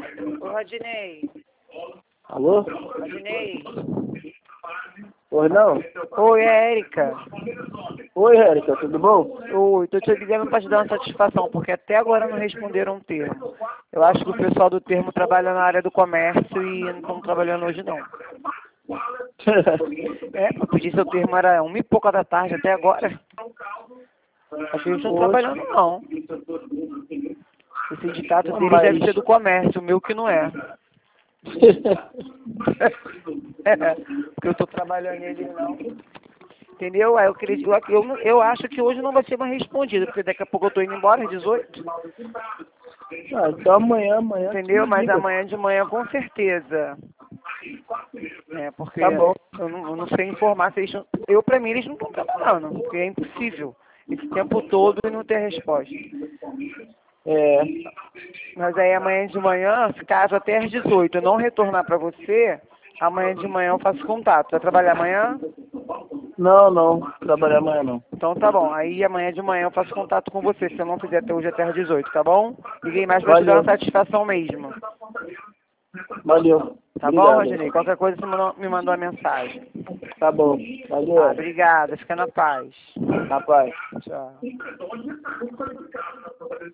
Ô, Rodinei. Alô? Rodinei. Oi, não? Oi, é Érica. Oi, Érica, tudo bom? Oi, tô te ligando pra te dar uma satisfação, porque até agora não responderam o termo. Eu acho que o pessoal do termo trabalha na área do comércio e não estão trabalhando hoje, não. Eu pedi seu termo, era 1h pouca da tarde até agora. Acho que eles não estão trabalhando, não. O sindicato deles deve ser do comércio, o meu que não é. Porque eu tô trabalhando nele, não. Entendeu? Aí eu acho que hoje não vai ser mais respondido, porque daqui a pouco eu tô indo embora às 18. Ah, então amanhã. Entendeu? Mas amanhã de manhã com certeza. Porque Tá bom. eu não sei informar se eles não... Pra mim, eles não estão trabalhando, porque é impossível. Esse tempo todo e não ter resposta. Mas aí amanhã de manhã, se caso até às 18 eu não retornar pra você, amanhã de manhã eu faço contato. Vai trabalhar amanhã? Não, trabalhar amanhã não. Então tá bom. Aí amanhã de manhã eu faço contato com você, se eu não fizer até hoje até às 18, tá bom? Liguei mais pra te dar uma satisfação mesmo. Valeu. Tá bom, Obrigado. Rodinei? Qualquer coisa você me mandou a mensagem. Tá bom. Valeu. Obrigada. Fica na paz. Rapaz. Tchau.